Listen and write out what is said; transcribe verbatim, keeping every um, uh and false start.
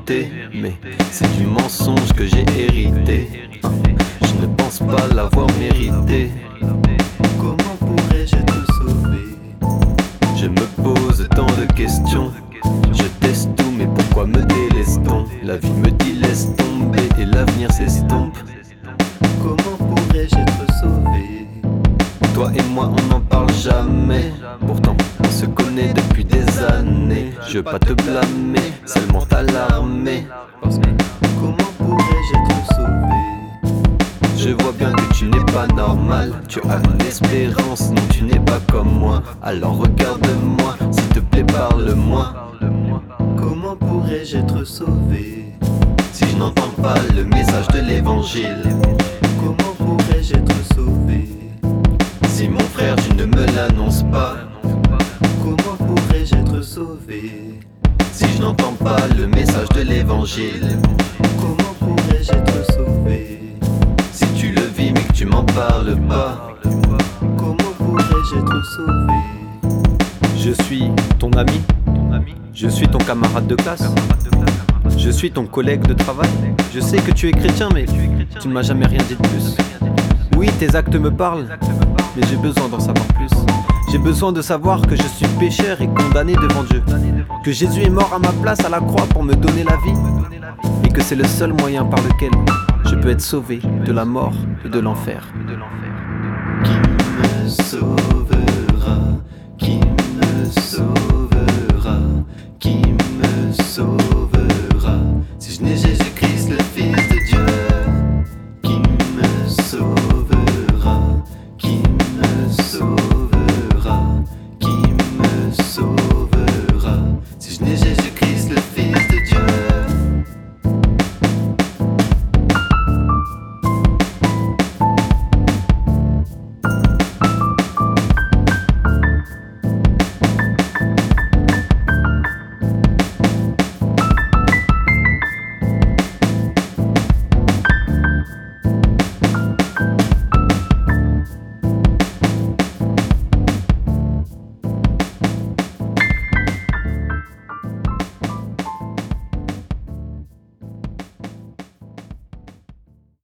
vérité, mais c'est du mensonge que j'ai hérité. Je ne pense pas l'avoir mérité. Comment pourrais-je te sauver? Je me pose tant de questions. Je teste tout, mais pourquoi me délaisse-t-on? La vie me dit laisse tomber et l'avenir s'estompe. Comment pourrais-je être sauvé? Toi et moi on n'en parle jamais. Pourtant on se connaît depuis des années. Je veux pas te blâmer, seulement t'alarmer. Comment pourrais-je être sauvé? Je vois bien que tu n'es pas normal. Tu as une espérance, non tu n'es pas comme moi. Alors regarde-moi, s'il te plaît parle-moi. Comment pourrais-je être sauvé? Si je n'entends pas le message de l'évangile, comment pourrais-je être sauvé? Si mon frère tu ne me l'annonces pas, comment pourrais-je être sauvé? Si je n'entends pas le message de l'évangile, comment pourrais-je être sauvé? Si tu le vis mais que tu m'en parles pas, comment pourrais-je être sauvé? je suis ton ami, je suis ton camarade de classe, je suis ton collègue de travail. Je sais que tu es chrétien mais tu ne m'as jamais rien dit de plus. Oui, tes actes me parlent, mais j'ai besoin d'en savoir plus. J'ai besoin de savoir que je suis pécheur et condamné devant Dieu, que Jésus est mort à ma place à la croix pour me donner la vie, et que c'est le seul moyen par lequel je peux être sauvé de la mort et de l'enfer. Qui me sauve?